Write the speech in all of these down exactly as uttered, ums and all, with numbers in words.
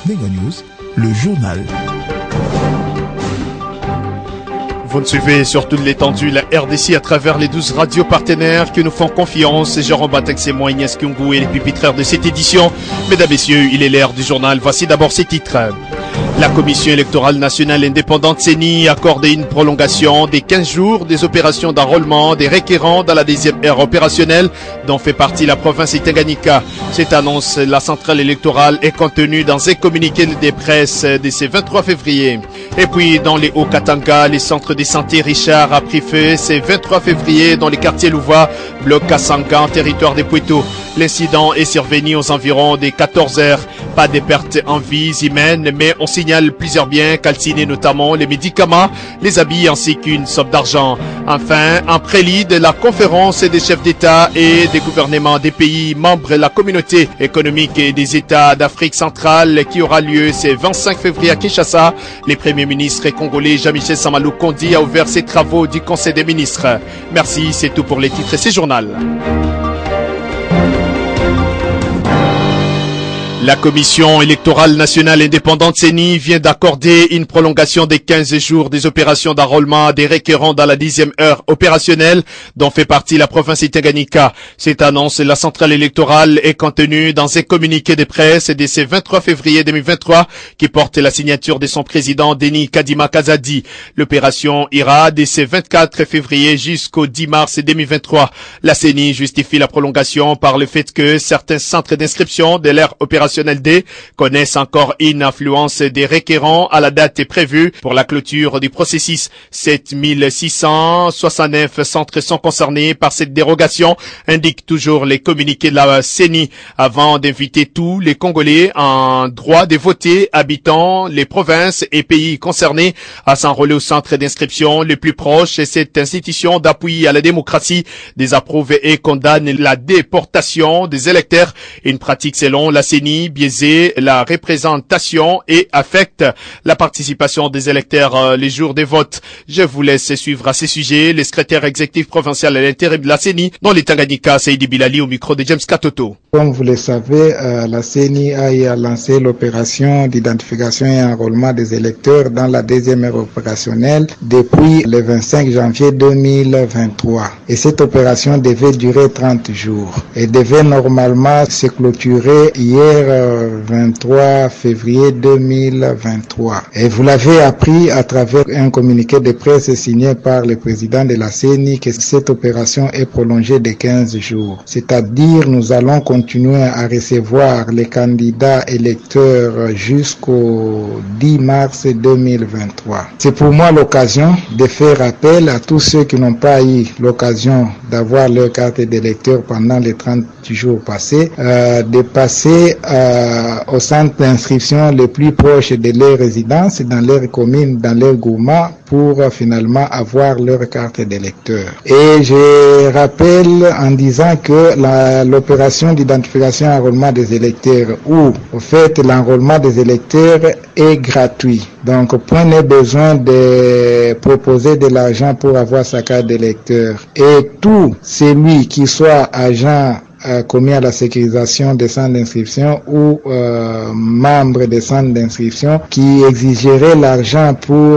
Nenga News, le journal. Vous nous suivez sur toute l'étendue la R D C à travers les douze radios partenaires qui nous font confiance. Jérôme Batex et moi, Ignace Kyungu et les pupitraires de cette édition. Mesdames, Messieurs, il est l'heure du journal. Voici d'abord ces titres. La Commission électorale nationale indépendante C E N I a accordé une prolongation des quinze jours des opérations d'enrôlement des requérants dans la deuxième ère opérationnelle dont fait partie la province de Tanganyika. Cette annonce, la centrale électorale est contenue dans un communiqué de presse de ce vingt-trois février. Et puis dans les Hauts-Katanga, les centres de santé Richard a pris feu ce vingt-trois février dans les quartiers Louva, bloc Kasanga en territoire des Poueto. L'incident est survenu aux environs des quatorze heures. Pas de pertes en vies humaines, mais on signale plusieurs biens calcinés, notamment les médicaments, les habits ainsi qu'une somme d'argent. Enfin, en prélude de la conférence des chefs d'État et des gouvernements des pays membres de la communauté économique et des États d'Afrique centrale qui aura lieu ce vingt-cinq février à Kinshasa, le Premier ministre congolais Jean-Michel Samalou Kondi a ouvert ses travaux du Conseil des ministres. Merci, c'est tout pour les titres et ces journal. La Commission électorale nationale indépendante C E N I vient d'accorder une prolongation des quinze jours des opérations d'enrôlement des requérants dans la dixième heure opérationnelle dont fait partie la province de Tanganyika. Cette annonce, la centrale électorale est contenue dans un communiqué de presse de ce vingt-trois février deux mille vingt-trois qui porte la signature de son président Denis Kadima Kazadi. L'opération ira de ce vingt-quatre février jusqu'au dix mars deux mille vingt-trois. La C E N I justifie la prolongation par le fait que certains centres d'inscription de l'ère opérationnelle D connaissent encore une influence des requérants à la date prévue pour la clôture du processus. sept mille six cent soixante-neuf centres sont concernés par cette dérogation, indiquent toujours les communiqués de la C E N I, avant d'inviter tous les Congolais en droit de voter habitant les provinces et pays concernés à s'enrôler au centre d'inscription le plus proche. Et cette institution d'appui à la démocratie désapprouve et condamne la déportation des électeurs, une pratique selon la C E N I biaiser la représentation et affecte la participation des électeurs euh, les jours des votes. Je vous laisse suivre à ces sujets le secrétaire exécutif provincial à l'intérim de la C E N I dans les Tanganyika, Seidi Bilali au micro de James Katoto. Comme vous le savez, euh, la C E N I a lancé l'opération d'identification et enrôlement des électeurs dans la deuxième ère opérationnelle depuis le vingt-cinq janvier deux mille vingt-trois. Et cette opération devait durer trente jours et devait normalement se clôturer hier vingt-trois février deux mille vingt-trois. Et vous l'avez appris à travers un communiqué de presse signé par le président de la C E N I que cette opération est prolongée de quinze jours. C'est-à-dire nous allons continuer à recevoir les candidats électeurs jusqu'au dix mars deux mille vingt-trois. C'est pour moi l'occasion de faire appel à tous ceux qui n'ont pas eu l'occasion d'avoir leur carte d'électeur pendant les trente jours passés, euh, de passer euh, au centre d'inscription le plus proche de leur résidence, dans leur commune, dans leur groupement, pour euh, finalement avoir leur carte d'électeur. Et je rappelle en disant que la, l'opération d'identification et enrôlement des électeurs, où au fait l'enrôlement des électeurs est gratuit. Donc, point n'est besoin de proposer de l'argent pour avoir sa carte d'électeur. Et tout celui qui soit agent Euh, commis à la sécurisation des centres d'inscription ou euh, membre des centres d'inscription qui exigerait l'argent pour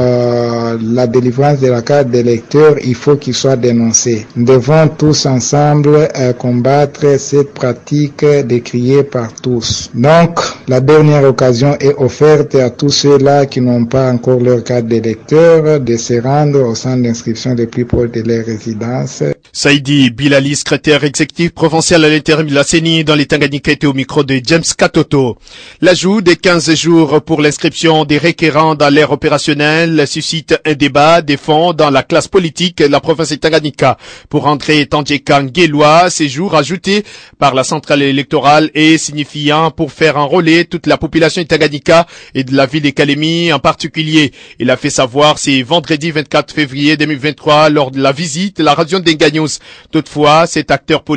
euh, la délivrance de la carte d'électeur, il faut qu'il soit dénoncé. Nous devons tous ensemble euh, combattre cette pratique décriée par tous. Donc, la dernière occasion est offerte à tous ceux-là qui n'ont pas encore leur carte d'électeur de se rendre au centre d'inscription le plus proche de leur résidence. Saïdi Bilali, secrétaire exécutif provincial à l'intérim de la C E N I dans les Tanganyika, était au micro de James Katoto. L'ajout des quinze jours pour l'inscription des requérants dans l'ère opérationnelle suscite un débat des fonds dans la classe politique de la province de Tanganyika. Pour André Tandjeka Nguelwa, ces jours ajoutés par la centrale électorale est signifiant pour faire enrôler toute la population de Tanganyika et de la ville de Kalemi en particulier. Il a fait savoir c'est vendredi vingt-quatre février deux mille vingt-trois lors de la visite de la radio d'Enga News. Toutefois, cet acteur politique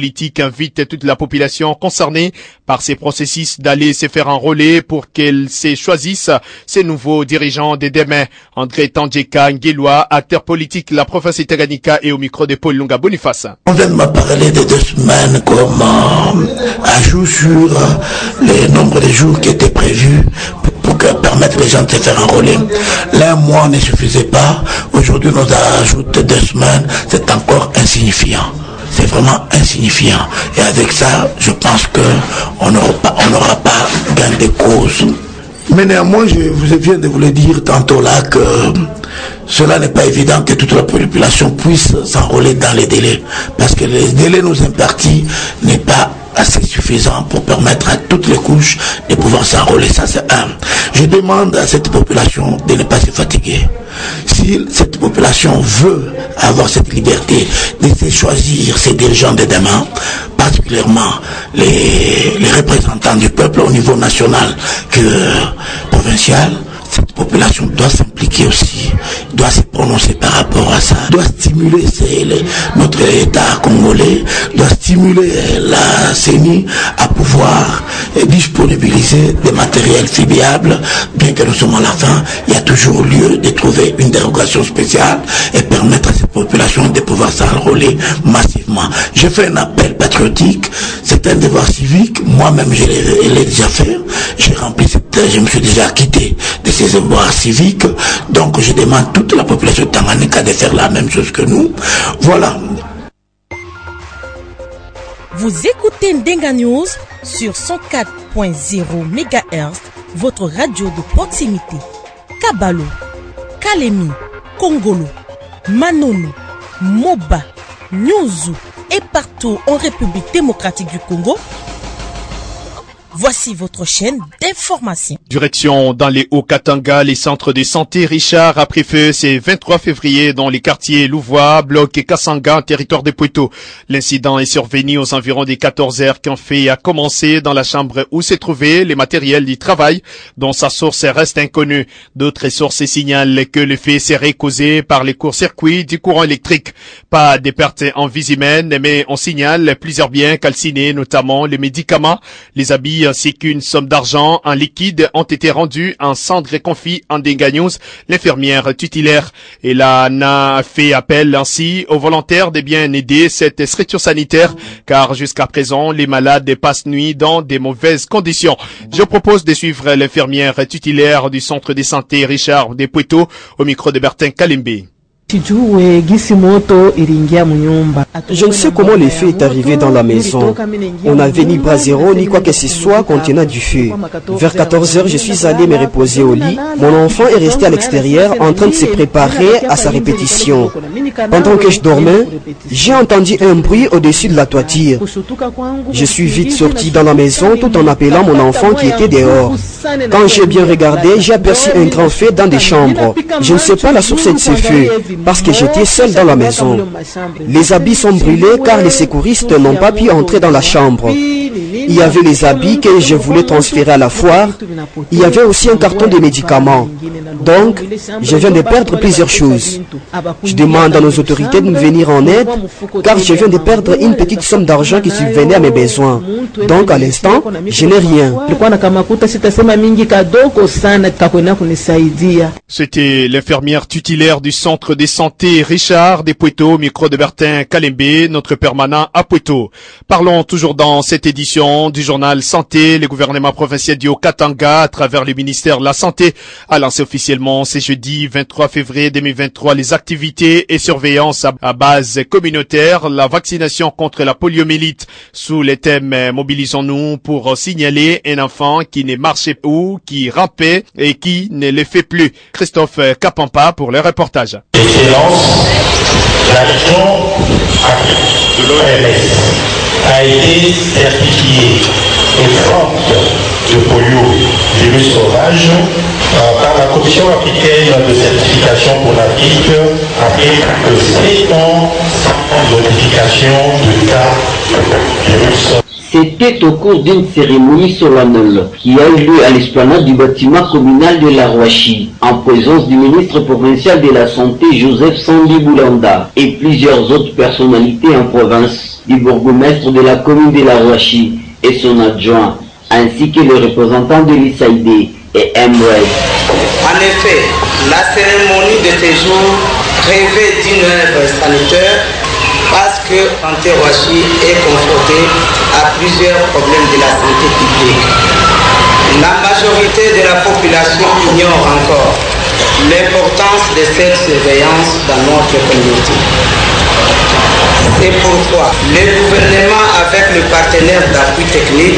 invite toute la population concernée par ces processus d'aller se faire enrôler pour qu'elle se choisisse ces nouveaux dirigeants de demain. André Tandjeka Ngueloa, acteur politique de la province Tanganyika, et au micro de Paul Lunga Boniface. On vient de me parler de deux semaines comme euh, ajout sur euh, le nombre de jours qui étaient prévus pour, pour que, permettre les gens de se faire enrôler. L'un mois ne suffisait pas. Aujourd'hui, nous ajoutons deux semaines. C'est encore insignifiant. C'est vraiment insignifiant. Et avec ça, je pense qu'on n'aura pas, on n'aura pas gain de cause. Mais néanmoins, je vous viens de vous le dire tantôt là que cela n'est pas évident que toute la population puisse s'enrôler dans les délais. Parce que les délais nous impartis n'est pas assez suffisant pour permettre à toutes les couches de pouvoir s'enrôler. Ça, c'est un. Je demande à cette population de ne pas se fatiguer. Si cette population veut avoir cette liberté de se choisir ses dirigeants de demain, particulièrement les, les représentants du peuple au niveau national que provincial, cette population doit s'impliquer aussi, doit se prononcer par rapport à ça, doit stimuler les, notre État congolais, doit stimuler la C E N I à pouvoir eh, disponibiliser des matériels fiables. Bien que nous sommes à la fin, il y a toujours lieu de trouver une dérogation spéciale et permettre à cette population de pouvoir s'enrôler massivement. Je fais un appel patriotique, c'est un devoir civique, moi-même je l'ai déjà fait, j'ai rempli cette, je me suis déjà acquitté de ces devoirs civiques, donc je demande à toute la population tanganyika de faire la même chose que nous. Voilà. Vous écoutez Ndenga News sur cent quatre point zéro mégahertz, votre radio de proximité. Kabalo, Kalemi, Kongolo, Manono, Moba, Nyuzu et partout en République démocratique du Congo. Voici votre chaîne d'information. Direction dans les Hauts-Katanga, les centres de santé Richard a pris feu ce vingt-trois février dans les quartiers Louvois, Bloc et Kassanga, territoire de Poitou. L'incident est survenu aux environs des quatorze heures quand fait a commencé dans la chambre où se trouvaient les matériels du travail, dont sa source reste inconnue. D'autres sources signalent que le fait serait causé par les courts-circuits du courant électrique. Pas de pertes en vie humaine, mais on signale plusieurs biens calcinés, notamment les médicaments, les habits ainsi qu'une somme d'argent en liquide ont été rendus en cendres et confis en Ndenga News. L'infirmière tutélaire et la n'a fait appel ainsi aux volontaires de bien aider cette structure sanitaire, car jusqu'à présent, les malades passent nuit dans des mauvaises conditions. Je propose de suivre l'infirmière tutélaire du centre de santé Richard de Poitou au micro de Bertin Kalimbe. Je ne sais comment le feu est arrivé dans la maison. On n'avait ni bras zéro ni quoi que ce soit contenant du feu. Vers quatorze heures, je suis allé me reposer au lit. Mon enfant est resté à l'extérieur en train de se préparer à sa répétition. Pendant que je dormais, j'ai entendu un bruit au-dessus de la toiture. Je suis vite sorti dans la maison tout en appelant mon enfant qui était dehors. Quand j'ai bien regardé, j'ai aperçu un grand feu dans des chambres. Je ne sais pas la source de ce feu, parce que j'étais seul dans la maison. Les habits sont brûlés car les secouristes n'ont pas pu entrer dans la chambre. Il y avait les habits que je voulais transférer à la foire. Il y avait aussi un carton de médicaments. Donc, je viens de perdre plusieurs choses. Je demande à nos autorités de me venir en aide, car je viens de perdre une petite somme d'argent qui subvenait à mes besoins. Donc, à l'instant, je n'ai rien. C'était l'infirmière tutélaire du centre de santé Richard de Poitou, micro de Bertin Kalembe, notre permanent à Poitou. Parlons toujours dans cette édition du journal Santé. Le gouvernement provincial du Haut-Katanga, à travers le ministère de la Santé, a lancé officiellement ce jeudi vingt-trois février deux mille vingt-trois les activités et surveillance à base communautaire, la vaccination contre la poliomyélite sous les thèmes mobilisons-nous pour signaler un enfant qui ne marchait ou qui rampait et qui ne le fait plus. Christophe Kapampa pour le reportage. Excellence, la région de l'O M S a été certifiée exempte de polio virus sauvage par la Commission africaine de certification pour l'Afrique après que sept ans sans notification de cas de virus. C'est C'était au cours d'une cérémonie solennelle qui a eu lieu à l'esplanade du bâtiment communal de la Rouachi, en présence du ministre provincial de la Santé Joseph Sandi Boulanda et plusieurs autres personnalités en province, du bourgmestre de la commune de la Rouachi et son adjoint, ainsi que les représentants de l'I S A I D et M R E D. En effet, la cérémonie de ce jour rêvait d'une œuvre sanitaire parce que Santé Rouachi est confrontée à plusieurs problèmes de la santé publique. La majorité de la population ignore encore l'importance de cette surveillance dans notre communauté. C'est pourquoi le gouvernement, avec le partenaire d'appui technique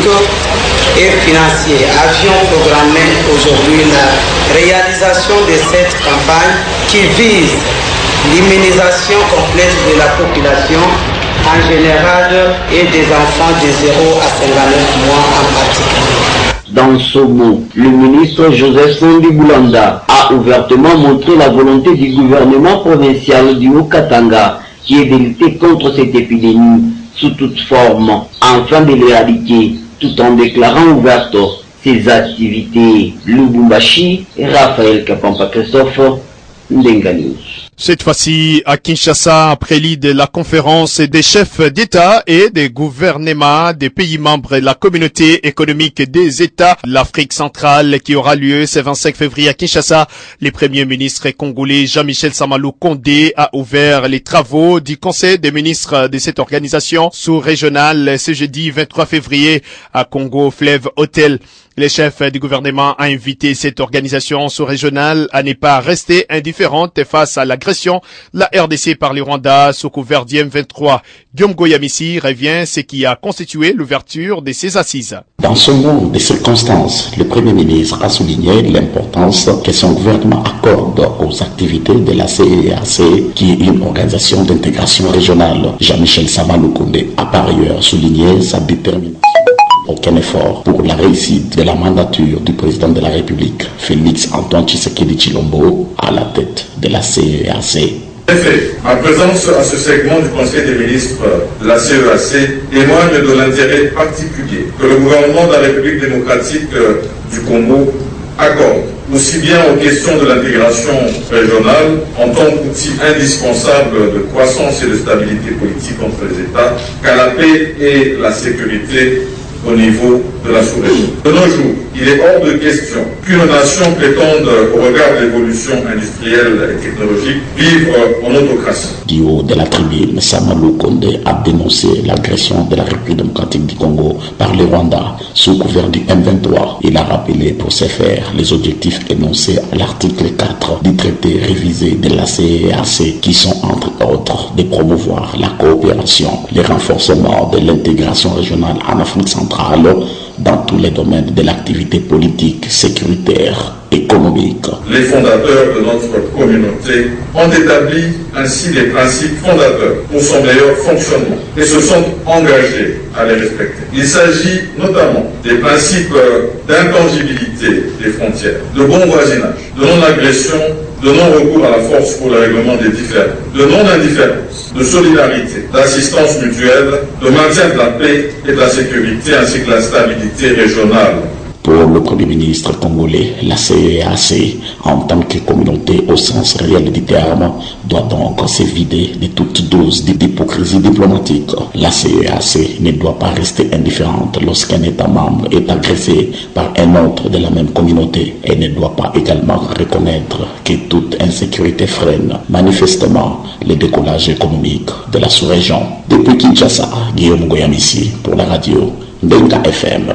et financier, avions programmé aujourd'hui la réalisation de cette campagne qui vise l'immunisation complète de la population en général et des enfants de zéro à cinquante-neuf mois en particulier. Dans ce mot, le ministre Joseph Sandi Boulanda a ouvertement montré la volonté du gouvernement provincial du Haut-Katanga qui est de lutter contre cette épidémie sous toute forme, afin de l'éradiquer, tout en déclarant ouvertes ses activités. Lubumbashi et Raphaël Kapampa Christophe, Ndenga News. Cette fois-ci, à Kinshasa, après l'île de la conférence des chefs d'État et des gouvernements des pays membres de la communauté économique des États, l'Afrique centrale, qui aura lieu ce vingt-cinq février à Kinshasa, le premier ministre congolais Jean-Michel Samalou Condé a ouvert les travaux du conseil des ministres de cette organisation sous-régionale ce jeudi vingt-trois février à Congo Fleuve Hotel. Le chef du gouvernement a invité cette organisation sous-régionale à ne pas rester indifférente face à l'agression de la R D C par le Rwanda sous couvert du M vingt-trois. Guillaume Goyamissi revient ce qui a constitué l'ouverture de ces assises. Dans ce monde de circonstances, le Premier ministre a souligné l'importance que son gouvernement accorde aux activités de la C E A C, qui est une organisation d'intégration régionale. Jean-Michel Samalou Condé a par ailleurs souligné sa détermination. Aucun effort pour la réussite de la mandature du président de la République, Félix Antoine Tshisekedi Tshilombo, à la tête de la C E A C. En effet, ma présence à ce segment du Conseil des ministres de la C E A C témoigne de l'intérêt particulier que le gouvernement de la République démocratique du Congo accorde aussi bien aux questions de l'intégration régionale en tant qu'outil indispensable de croissance et de stabilité politique entre les États qu'à la paix et la sécurité au niveau de la sous-région. De nos jours, il est hors de question qu'une nation prétende, au regard de l'évolution industrielle et technologique, vivre en autocratie. Du haut de la tribune, Samalou Condé a dénoncé l'agression de la République démocratique du Congo par le Rwanda sous couvert du M vingt-trois. Il a rappelé pour ce faire les objectifs énoncés à l'article quatre du traité révisé de la C E A C, qui sont entre autres de promouvoir la coopération, le renforcement de l'intégration régionale en Afrique centrale dans tous les domaines de l'activité politique, sécuritaire, économique. Les fondateurs de notre communauté ont établi ainsi les principes fondateurs pour son meilleur fonctionnement et se sont engagés à les respecter. Il s'agit notamment des principes d'intangibilité des frontières, de bon voisinage, de non-agression, de non-recours à la force pour le règlement des différends, de non-indifférence, de solidarité, d'assistance mutuelle, de maintien de la paix et de la sécurité ainsi que la stabilité régionale. Pour le Premier ministre congolais, la C E A C, en tant que communauté au sens réel du terme, doit donc se vider de toute dose d'hypocrisie diplomatique. La C E A C ne doit pas rester indifférente lorsqu'un État membre est agressé par un autre de la même communauté et ne doit pas également reconnaître que toute insécurité freine manifestement le décollage économique de la sous-région. Depuis Kinshasa, Guillaume Goyamissi pour la radio Ndenga F M.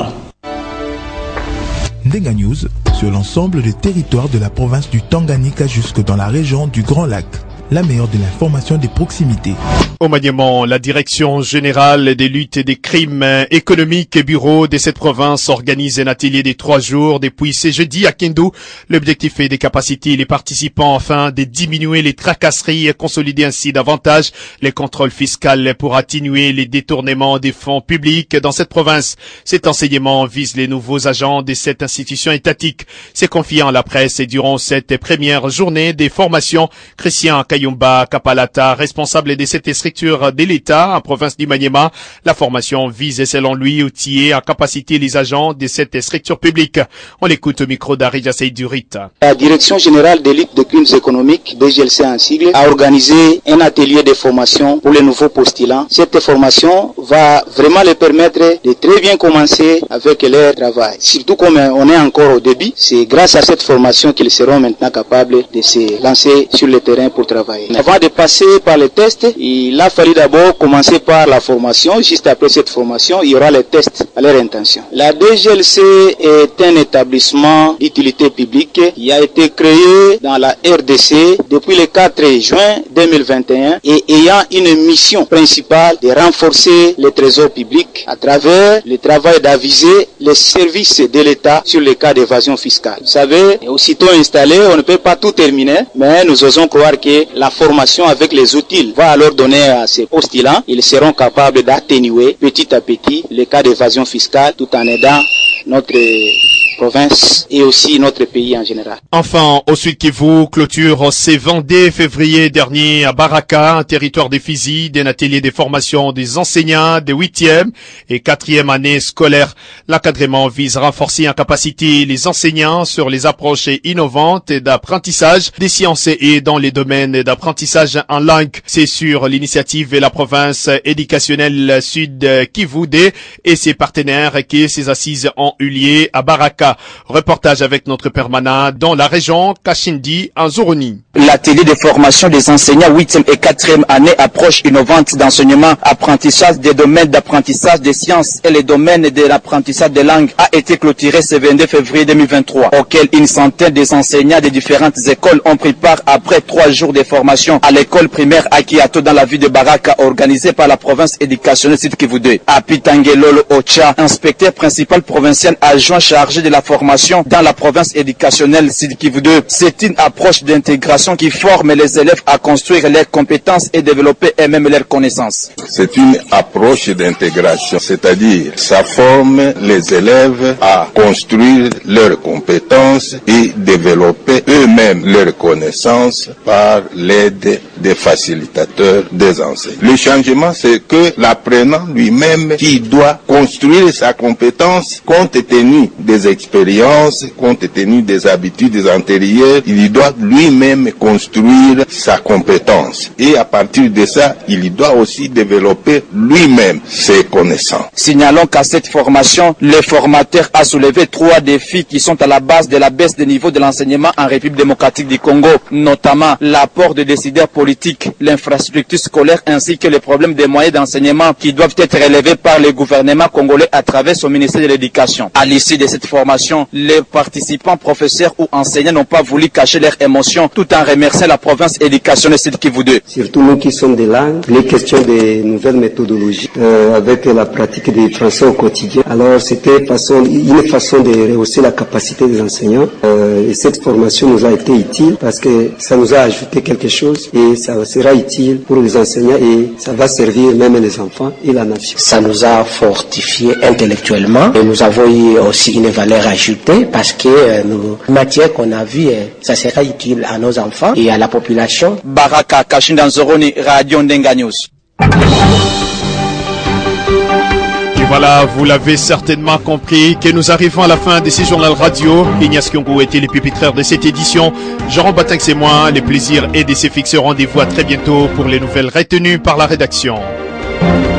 Ndenga News sur l'ensemble des territoires de la province du Tanganyika jusque dans la région du Grand Lac. La meilleure de l'information de proximité. Au Maniement, la Direction générale des luttes et des crimes économiques et bureau de cette province organise un atelier de trois jours depuis ce jeudi à Kindu. L'objectif est de capaciter les participants afin de diminuer les tracasseries et consolider ainsi davantage les contrôles fiscaux pour atténuer les détournements des fonds publics dans cette province. Cet enseignement vise les nouveaux agents de cette institution étatique. C'est confié à la presse et durant cette première journée des formations, Christian Kay Kayumba Kapalata, responsable de cette structure de l'État en province du Maniema. La formation vise, selon lui, outiller en capacité les agents de cette structure publique. On l'écoute au micro d'Arija Seydurita. La Direction générale des luttes de crimes économiques, D G L C en sigle, a organisé un atelier de formation pour les nouveaux postulants. Cette formation va vraiment les permettre de très bien commencer avec leur travail. Surtout comme on est encore au début, c'est grâce à cette formation qu'ils seront maintenant capables de se lancer sur le terrain pour travailler. Avant de passer par les tests, il a fallu d'abord commencer par la formation. Juste après cette formation, il y aura les tests à leur intention. La D G L C est un établissement d'utilité publique qui a été créé dans la R D C depuis le quatre juin deux mille vingt et un et ayant une mission principale de renforcer le trésor public à travers le travail d'aviser les services de l'État sur les cas d'évasion fiscale. Vous savez, aussitôt installé, on ne peut pas tout terminer, mais nous osons croire que la formation avec les outils va alors donner à ces postulants, ils seront capables d'atténuer petit à petit les cas d'évasion fiscale tout en aidant notre province et aussi notre pays en général. Enfin, au Sud Kivu, clôture ce vingt-deux février dernier à Baraka, un territoire des Fizi, d'un atelier de formation des enseignants de huitième et quatrième année scolaire. L'encadrement vise à renforcer en capacité les enseignants sur les approches innovantes d'apprentissage des sciences et dans les domaines d'apprentissage en langue. C'est sur l'initiative de la province éducationnelle Sud Kivu D et ses partenaires que ces assises ont eu lieu à Baraka. Reportage avec notre permanent dans la région Kashindi en Zoroni. L'atelier de formation des enseignants huitième et quatrième année approche innovante d'enseignement, apprentissage des domaines d'apprentissage des sciences et les domaines de l'apprentissage des langues a été clôturé ce vingt-deux février deux mille vingt-trois, auquel une centaine des enseignants des différentes écoles ont pris part après trois jours de formation à l'école primaire Akiato dans la ville de Baraka organisée par la province éducationnelle Sud Kivu deux. Apitangelolo Ocha, inspecteur principal provincial adjoint chargé de la formation dans la province éducationnelle Sud Kivu deux. C'est une approche d'intégration qui forme les élèves à construire leurs compétences et développer eux-mêmes leurs connaissances. C'est une approche d'intégration, c'est-à-dire ça forme les élèves à construire leurs compétences et développer eux-mêmes leurs connaissances par l'aide des facilitateurs des enseignants. Le changement, c'est que l'apprenant lui-même qui doit construire sa compétence compte tenu des expériences, compte tenu des habitudes antérieures, il doit lui-même construire sa compétence. Et à partir de ça, il doit aussi développer lui-même ses connaissances. Signalons qu'à cette formation, le formateur a soulevé trois défis qui sont à la base de la baisse des niveaux de l'enseignement en République démocratique du Congo, notamment l'apport de décideurs politiques, l'infrastructure scolaire ainsi que les problèmes des moyens d'enseignement qui doivent être relevés par le gouvernement congolais à travers son ministère de l'Éducation. À l'issue de cette formation, les participants, professeurs ou enseignants n'ont pas voulu cacher leurs émotions tout en remerciant la province éducationnelle Sud Kivu deux. Surtout nous qui sommes des langues, les questions des nouvelles méthodologies euh, avec la pratique des français au quotidien. Alors c'était façon, une façon de rehausser la capacité des enseignants euh, et cette formation nous a été utile parce que ça nous a ajouté quelque chose et ça sera utile pour les enseignants et ça va servir même les enfants et la nation. Ça nous a fortifié intellectuellement et nous avons eu aussi une valeur ajoutée parce que euh, nos matières qu'on a vues, euh, ça sera utile à nos enfants et à la population. Baraka Kashinda Nzoroni, Radio Ndenga News. Et voilà, vous l'avez certainement compris que nous arrivons à la fin de ce journal radio. Ignace Kyongo était le pupitraire de cette édition. Jean Batin, c'est moi. Le plaisir est de se fixer. Rendez-vous à très bientôt pour les nouvelles retenues par la rédaction.